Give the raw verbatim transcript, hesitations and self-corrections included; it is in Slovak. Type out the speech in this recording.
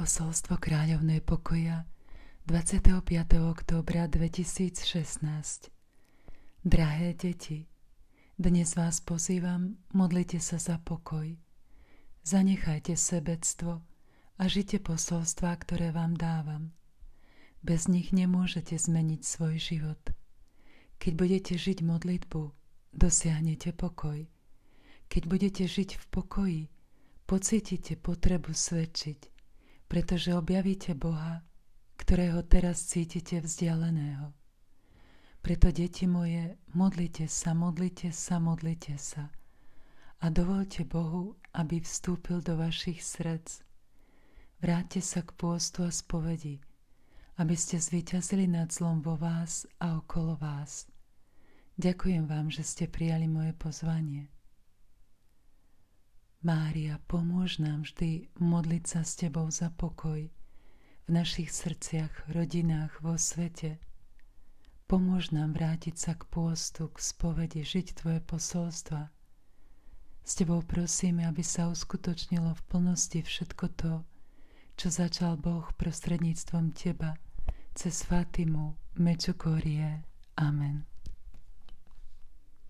Posolstvo kráľovnej pokoja dvadsiateho piateho októbra dvetisícšestnásť. Drahé deti, dnes vás pozývam, modlite sa za pokoj. Zanechajte sebectvo a žite posolstvá, ktoré vám dávam. Bez nich nemôžete zmeniť svoj život. Keď budete žiť modlitbu, dosiahnete pokoj. Keď budete žiť v pokoji, pocítite potrebu svedčiť, pretože objavíte Boha, ktorého teraz cítite vzdialeného. Preto, deti moje, modlite sa, modlite sa, modlite sa a dovoľte Bohu, aby vstúpil do vašich srdc. Vráťte sa k pôstu a spovedi, aby ste zvíťazili nad zlom vo vás a okolo vás. Ďakujem vám, že ste prijali moje pozvanie. Mária, pomôž nám vždy modliť sa s Tebou za pokoj v našich srdciach, rodinách, vo svete. Pomôž nám vrátiť sa k pôstu, k spovedi, žiť Tvoje posolstva. S Tebou prosíme, aby sa uskutočnilo v plnosti všetko to, čo začal Boh prostredníctvom Teba, cez Fatimu, Medžugorje. Amen.